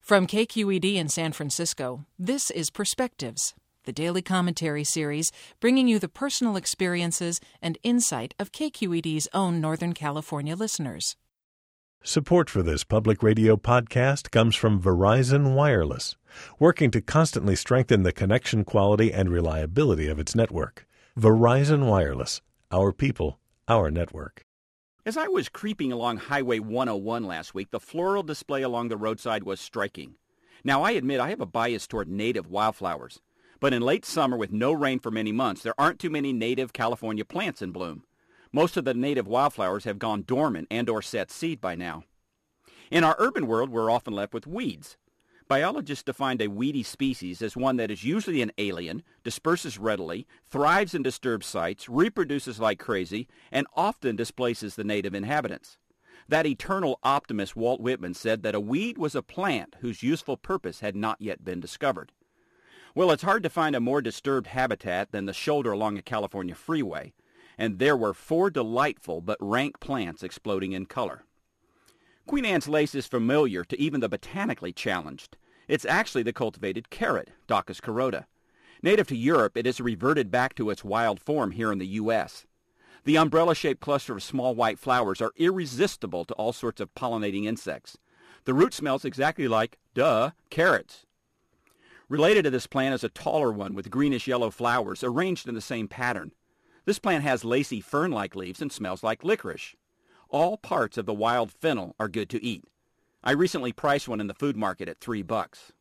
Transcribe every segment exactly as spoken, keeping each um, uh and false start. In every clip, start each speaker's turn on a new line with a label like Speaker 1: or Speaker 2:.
Speaker 1: From K Q E D in San Francisco, this is Perspectives, the daily commentary series bringing you the personal experiences and insight of K Q E D's own Northern California listeners.
Speaker 2: Support for this public radio podcast comes from Verizon Wireless, working to constantly strengthen the connection quality and reliability of its network. Verizon Wireless, our people, our network.
Speaker 3: As I was creeping along Highway one oh one last week, the floral display along the roadside was striking. Now, I admit I have a bias toward native wildflowers, but in late summer with no rain for many months, there aren't too many native California plants in bloom. Most of the native wildflowers have gone dormant and or set seed by now. In our urban world, we're often left with weeds. Biologists defined a weedy species as one that is usually an alien, disperses readily, thrives in disturbed sites, reproduces like crazy, and often displaces the native inhabitants. That eternal optimist Walt Whitman said that a weed was a plant whose useful purpose had not yet been discovered. Well, it's hard to find a more disturbed habitat than the shoulder along a California freeway, and there were four delightful but rank plants exploding in color. Queen Anne's lace is familiar to even the botanically challenged. It's actually the cultivated carrot, Daucus carota. Native to Europe, it has reverted back to its wild form here in the U S The umbrella-shaped cluster of small white flowers are irresistible to all sorts of pollinating insects. The root smells exactly like, duh, carrots. Related to this plant is a taller one with greenish-yellow flowers arranged in the same pattern. This plant has lacy fern-like leaves and smells like licorice. All parts of the wild fennel are good to eat. I recently priced one in the food market at three bucks.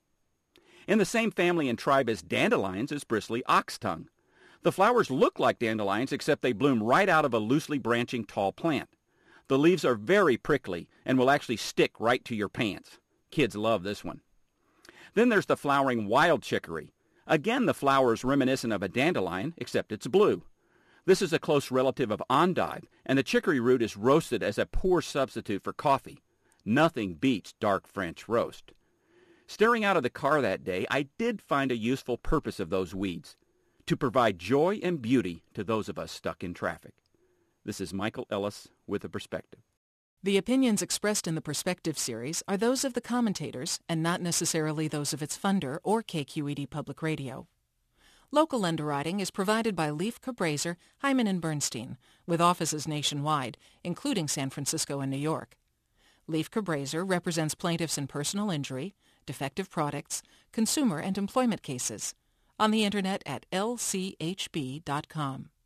Speaker 3: In the same family and tribe as dandelions is bristly oxtongue. The flowers look like dandelions except they bloom right out of a loosely branching tall plant. The leaves are very prickly and will actually stick right to your pants. Kids love this one. Then there's the flowering wild chicory. Again, the flower is reminiscent of a dandelion except it's blue. This is a close relative of endive, and the chicory root is roasted as a poor substitute for coffee. Nothing beats dark French roast. Staring out of the car that day, I did find a useful purpose of those weeds, to provide joy and beauty to those of us stuck in traffic. This is Michael Ellis with a Perspective.
Speaker 1: The opinions expressed in the Perspective series are those of the commentators and not necessarily those of its funder or K Q E D Public Radio. Local underwriting is provided by Leif Cabraser, Hyman and Bernstein, with offices nationwide, including San Francisco and New York. Leif Cabraser represents plaintiffs in personal injury, defective products, consumer and employment cases, on the Internet at L C H B dot com.